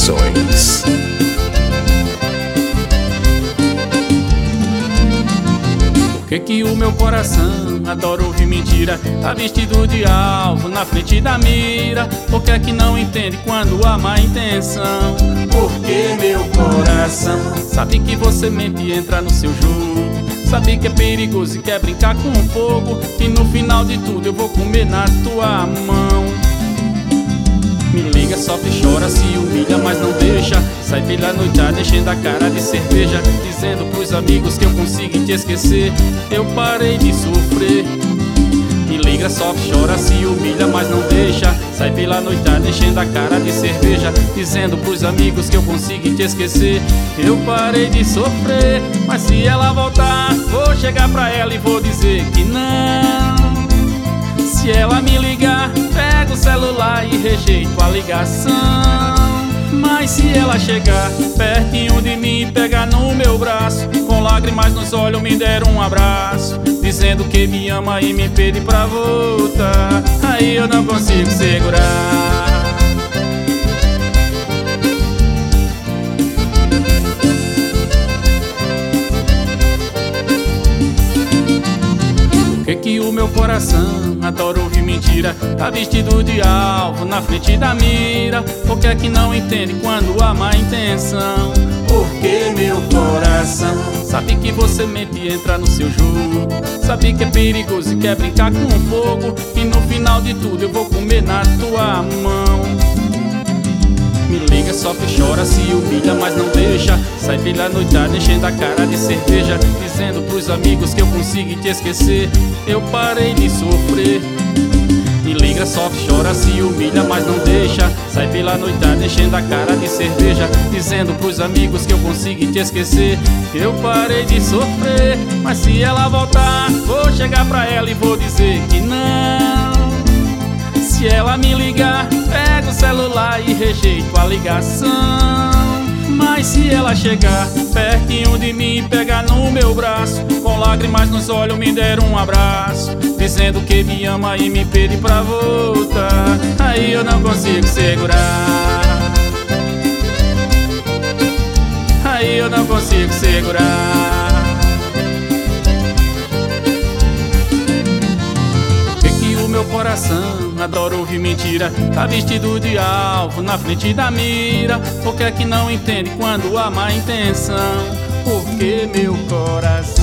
Produções. Por que o meu coração adora ouvir mentira? Tá vestido de alvo na frente da mira. Por que não entende quando há má intenção? Porque meu coração sabe que você mente e entra no seu jogo. Sabe que é perigoso e quer brincar com o fogo. E no final de tudo eu vou comer na tua mão. Me liga, sofre, chora, se humilha, mas não deixa. Sai pela noitada enchendo a cara de cerveja, dizendo pros amigos que eu consigo te esquecer. Eu parei de sofrer. Me liga, sofre, chora, se humilha, mas não deixa. Sai pela noitada enchendo a cara de cerveja, dizendo pros amigos que eu consigo te esquecer. Eu parei de sofrer, mas se ela voltar, vou chegar pra ela e vou dizer que não. Se ela me ligar, pego o celular e rejeito a ligação. Mas se ela chegar pertinho de mim, pegar no meu braço, com lágrimas nos olhos me der um abraço, dizendo que me ama e me pede pra voltar, aí eu não consigo segurar. Por que o meu coração adora ouvir mentira? Tá vestido de alvo na frente da mira. Por que não entende quando há má intenção? Porque meu coração sabe que você mente e entra no seu jogo. Sabe que é perigoso e quer brincar com o fogo. E no final de tudo eu vou comer na tua mão. Me liga, sofre, chora, se humilha, mas não deixa. Sai pela noitada enchendo a cara de cerveja, dizendo pros amigos que eu consigo te esquecer. Eu parei de sofrer. Me liga, sofre, chora, se humilha, mas não deixa. Sai pela noitada enchendo a cara de cerveja, dizendo pros amigos que eu consigo te esquecer. Eu parei de sofrer, mas se ela voltar, vou chegar pra ela e vou dizer que não. Se ela me ligar, pego o celular e rejeito a ligação. Mas se ela chegar pertinho de mim, pegar no meu braço, com lágrimas nos olhos me der um abraço, dizendo que me ama e me pede pra voltar, aí eu não consigo segurar. Aí eu não consigo segurar. Meu coração adora ouvir mentira. Tá vestido de alvo na frente da mira. Por que não entende quando há má intenção? Porque meu coração